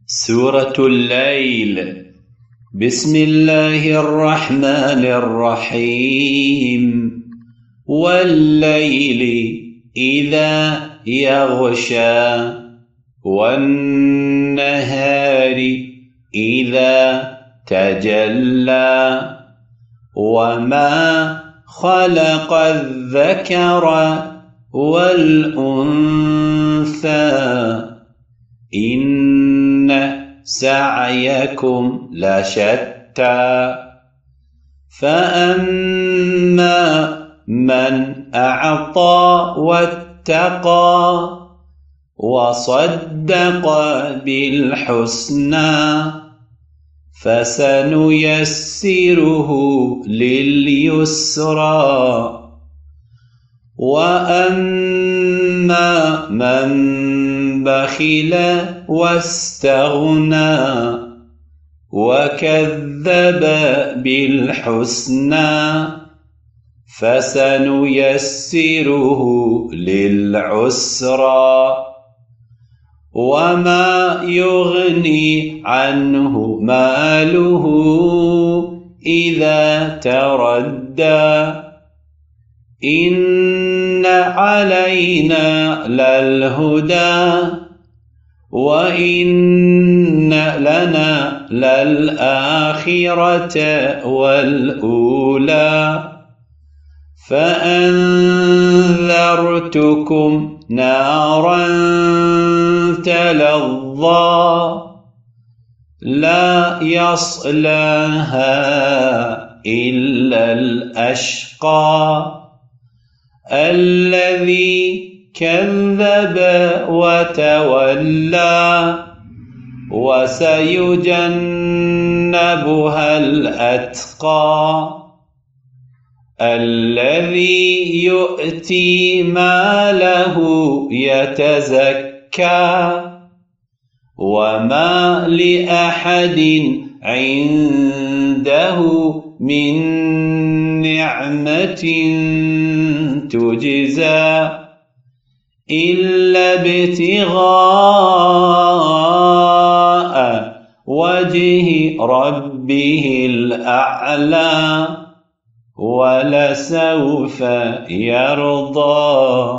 سورة الليل. بسم الله الرحمن الرحيم. والليل إذا يغشى والنهار إذا تجلى وما خلق الذكر والأنثى إن سعيكم لشتى فأما من أعطى واتقى وصدق بالحسنى فسنيسره لليسرى وأما من بخل واستغنى وكذب بالحسنى فسنيسره للعسرى وما يغني عنه ماله إذا تردى إن علينا للهدى وإن لنا للآخرة والأولى فأنذرتكم نارا تلظى لا يصلاها إلا الأشقى الذي كذب وتولى وسيجنبها الأتقى الذي يؤتي ماله يتزكى وما لأحد عنده من نعمة تجزى إلا ابتغاء وجه ربه الأعلى ولسوف يرضى.